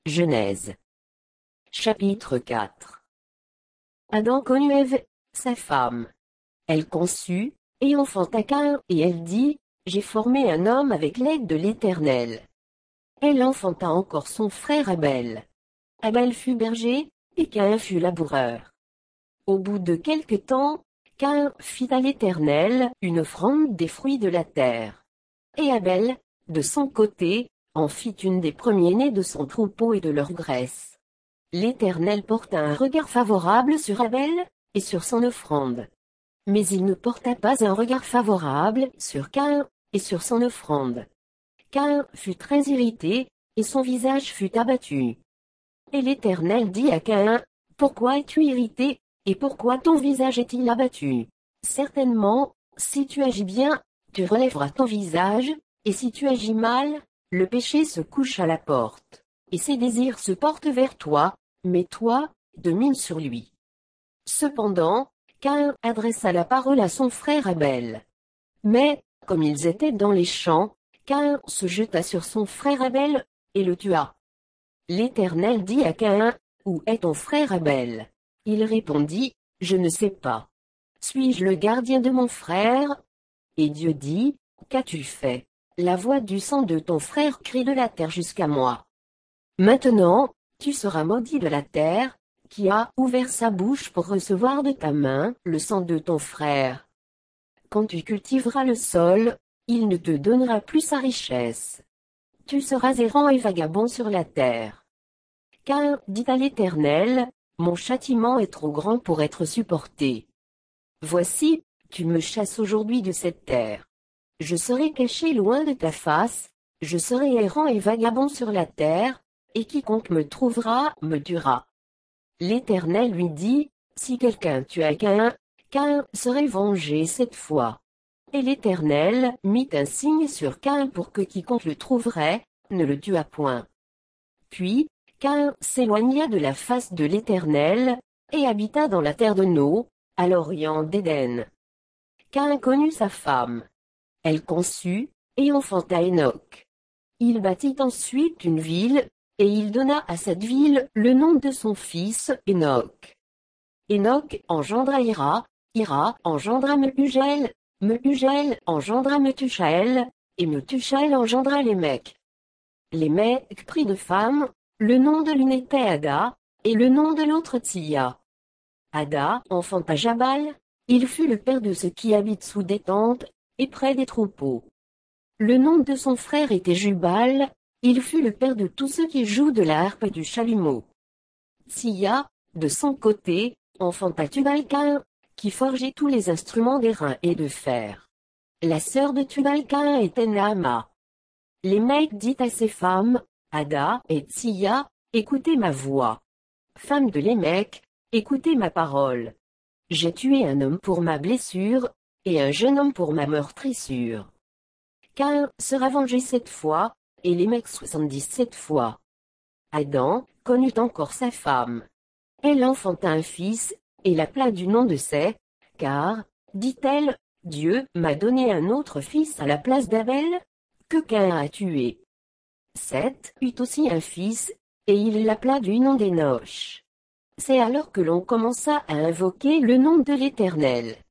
Genèse. Chapitre 4. Adam connut Ève, sa femme. Elle conçut, et enfanta Caïn, et elle dit, j'ai formé un homme avec l'aide de l'Éternel. Elle enfanta encore son frère Abel. Abel fut berger, et Caïn fut laboureur. Au bout de quelque temps, Caïn fit à l'Éternel une offrande des fruits de la terre. Et Abel, de son côté, en fit une des premiers-nés de son troupeau et de leur graisse. L'Éternel porta un regard favorable sur Abel, et sur son offrande. Mais il ne porta pas un regard favorable sur Caïn, et sur son offrande. Caïn fut très irrité, et son visage fut abattu. Et l'Éternel dit à Caïn, pourquoi es-tu irrité, et pourquoi ton visage est-il abattu? Certainement, si tu agis bien, tu relèveras ton visage, et si tu agis mal, le péché se couche à la porte, et ses désirs se portent vers toi, mais toi, domine sur lui. Cependant, Caïn adressa la parole à son frère Abel. Mais, comme ils étaient dans les champs, Caïn se jeta sur son frère Abel, et le tua. L'Éternel dit à Caïn, où est ton frère Abel? Il répondit, je ne sais pas. Suis-je le gardien de mon frère? Et Dieu dit, qu'as-tu fait? La voix du sang de ton frère crie de la terre jusqu'à moi. Maintenant, tu seras maudit de la terre, qui a ouvert sa bouche pour recevoir de ta main le sang de ton frère. Quand tu cultiveras le sol, il ne te donnera plus sa richesse. Tu seras errant et vagabond sur la terre. Caïn dit à l'Éternel, mon châtiment est trop grand pour être supporté. Voici, tu me chasses aujourd'hui de cette terre. Je serai caché loin de ta face, je serai errant et vagabond sur la terre, et quiconque me trouvera me tuera. L'Éternel lui dit, si quelqu'un tua Caïn, Caïn serait vengé cette fois. Et l'Éternel mit un signe sur Caïn pour que quiconque le trouverait, ne le tuât point. Puis, Caïn s'éloigna de la face de l'Éternel, et habita dans la terre de No, à l'orient d'Éden. Caïn connut sa femme. Elle conçut, et enfanta Enoch. Il bâtit ensuite une ville, et il donna à cette ville le nom de son fils, Enoch. Enoch engendra Ira, Ira engendra Mehugel, Mehugel engendra Methushaël, et Methushaël engendra Lémec. Lémec prit de femme, le nom de l'une était Ada, et le nom de l'autre Tsilla. Ada enfanta Jabal, il fut le père de ceux qui habitent sous des tentes, et près des troupeaux. Le nom de son frère était Jubal, il fut le père de tous ceux qui jouent de la harpe et du chalumeau. Tsilla, de son côté, enfanta Tubal-Caïn, qui forgeait tous les instruments d'airain et de fer. La sœur de Tubal-Caïn était Naama. Lémec dit à ses femmes, Ada et Tsilla, écoutez ma voix. Femmes de Lémec, écoutez ma parole. J'ai tué un homme pour ma blessure, et un jeune homme pour ma meurtrissure. Caïn sera vengé 7 fois, et Lémec 77 fois. Adam connut encore sa femme. Elle enfanta un fils, et l'appela du nom de Seth, car, dit-elle, Dieu m'a donné un autre fils à la place d'Abel, que Caïn a tué. Seth eut aussi un fils, et il l'appela du nom d'Énoch. C'est alors que l'on commença à invoquer le nom de l'Éternel.